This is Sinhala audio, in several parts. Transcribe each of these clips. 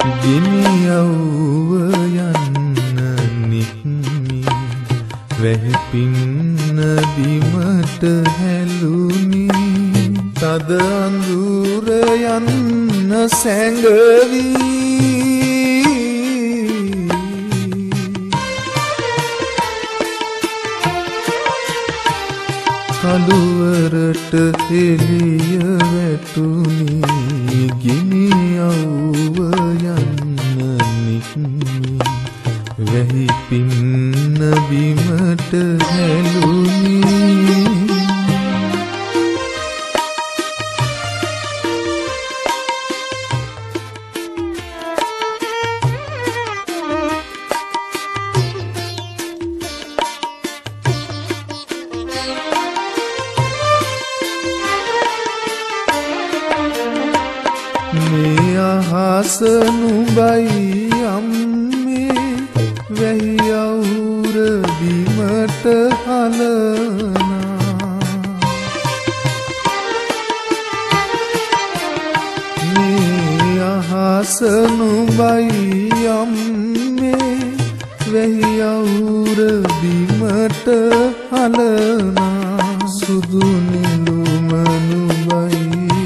ගිනියව්ව යන්න නික්මි වැහි පින්න බිමට හැලුනි තද අඳුර යන්න සැඟවි කඳුවරට එළිය වැටුනි ගිනියව්ව යන්න නික්මි වැහි පින්න බිමට හැලුනි මේ අහස නුඹයි අම්මේ වැහි අවුර බිමට හලනා මේ අහස නුඹයි අම්මේ වැහි අවුර බිමට හලනා සුදු නිලුම නුඹයි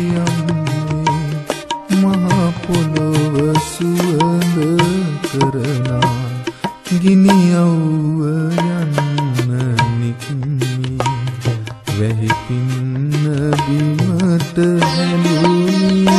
පොළොව සුවඳ කරනා ගිනියව්ව යන්න නික්මි වැහි පින්න බිමට හැලුනි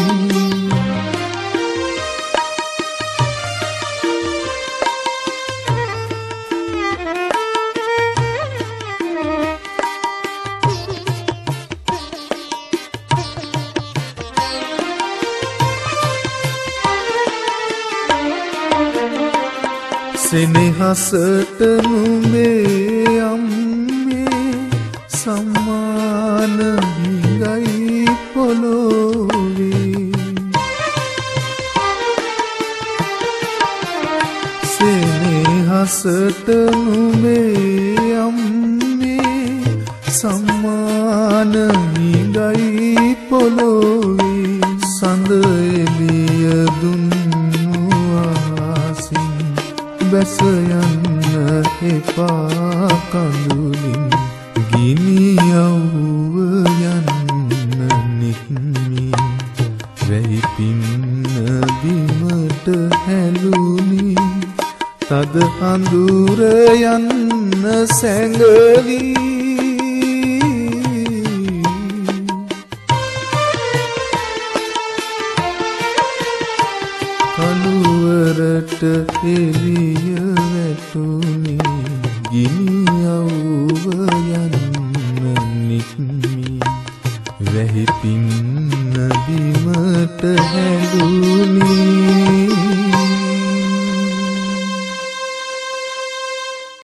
සෙනෙහසට නුඹේ අම්මේ සම්මාන හිඟයි පොළොවේ සෙනෙහසට නුඹේ අම්මේ සම්මාන හිඟයි පොළොවේ සඳ එළිය දුන්නු අහසින් බැස යන්න එපා කඳුලින් ගිනියව්ව යන්න නික්මි වැහි පින්න බිමට හැලුනි තද අඳුර යන්න සැඟවි කඳුවරට එළිය වැටුනි ගිනියව්ව යන්න නික්මි වැහි පින්න